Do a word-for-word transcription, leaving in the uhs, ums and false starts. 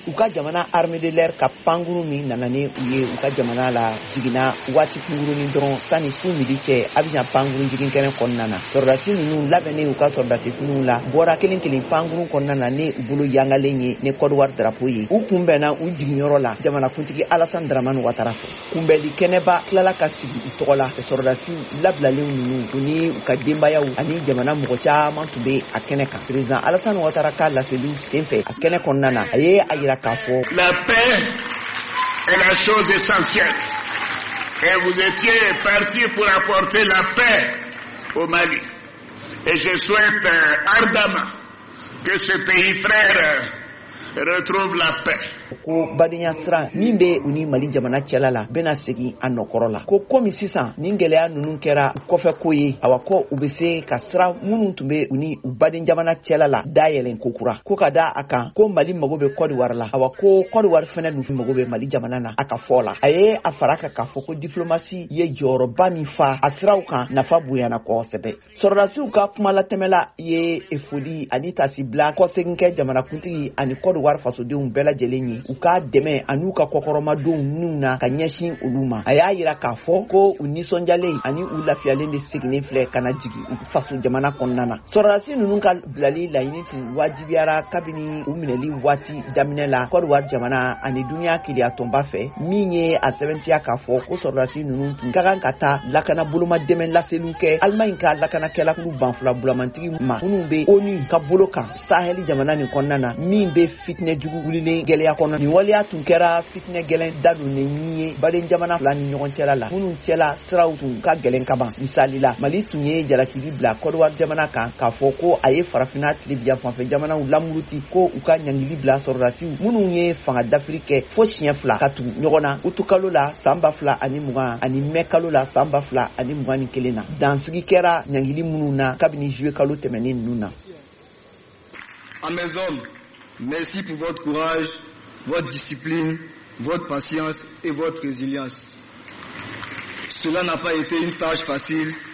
u ka jamana armée de l'air ka pankuru min nana ni u ye u ka jamana la jigina waati kungurunin dɔrɔn sani su midi cɛ Abidjan pankuru jigin kɛnɛ kɔnɔna na sɔrɔdasi ninnu labɛnnen u ka sɔrɔdasi finiw la bɔra kelen kelen pankuru kɔnɔna na ni u bolo yangalen ye ni Côte d'Ivoire drapeau ye u kunbɛnna u jiginyɔrɔ la jamanakuntigi Alassane Dramane Ouattara fɛ kunbɛli kɛnɛba tilala ka sigi u tɔgɔ la sɔrɔdasi labilalen ninnu u ni u ka denbayaw ani jamana mɔgɔ caman tun bɛ a kɛnɛ kan président Alassane Ouattara ka laseliw senfɛ a kɛnɛ kɔnɔna na a ye a yira k'a fɔ la paix est la chose essentielle et vous étiez parti pour apporter la paix au Mali et je souhaite euh, ardemment que ce pays frère retrouve la paix. ko badenya sira min bɛ u ni Mali jamana cɛla la bɛna segin a nɔkɔrɔ la ko komi sisan nin gɛlɛya ninnu kɛra kɔfɛ ko ye awa ko u bɛ se ka sira minnu tun bɛ u ni u baden jamana cɛla la dayɛlɛn ko kura ko ka da a kan ko Mali mago bɛ Côte d'Ivoire la awa ko Côte d'Ivoire fana dun mago bɛ Mali jamana na a ka fɔ la a ye a fara kan k'a fɔ ko diplomasi ye jɔyɔrɔba min fa a siraw kan nafa bonyana kosɛbɛ sɔrɔdasiw ka kuma latɛmɛla ye foli ani tasibila kɔsegin kɛ jamanakuntigi ani Côte d'Ivoire fasodenw bɛɛ lajɛlen ye u ka dɛmɛ an'u ka kɔkɔrɔmadenw ninnu na ka ɲɛsin olu ma a y'a yira k'a fɔ ko u nisɔndiyalen ani u lafiyalen de seginnen filɛ ka na jigi u faso jamana kɔnɔna na sɔrɔdasi ninnu ka bilali laɲini tun wajibiyara kabini u minɛli waati daminɛ la Côte d'Ivoire jamana ani duniya keleya tɔnba fɛ min ye a sɛbɛntiya k'a fɔ ko sɔrɔdasi ninnu tun ka kan ka taa lakana boloma dɛmɛ laseliw kɛ Allemagne ka lakanakɛlakulu banfula bulamantigi ma minnu bɛ ONU ka bolo kan Sahel jamana nin kɔnɔna na min bɛ fitinɛ jugu wulilen gɛlɛya kɔnɔ nin waleya tun kɛra fitinɛ gɛlɛn dadonnen min ye baden jamana fila ni ɲɔgɔn cɛla la minnu cɛla siraw tun ka gɛlɛn kaban misali la Mali tun ye jalakili bila Côte d'Ivoire jamana kan k'a fɔ ko a ye farafina tilebinyan fanfɛ jamanaw lamuruti ko u ka ɲangili bila sɔrɔdasiw minnu ye fanga dafiri kɛ fo siɲɛ fila ka tugu ɲɔgɔn na utu kalo la san ba fila ani mugan ani mɛ kalo la san ba fila ani mugan ni kelen na dansigi kɛra ɲangili minnu na kabini juillet kalo tɛmɛnen ninnu na. À mes hommes, merci pour votre courage, votre discipline, votre patience et votre résilience. Cela n'a pas été une tâche facile,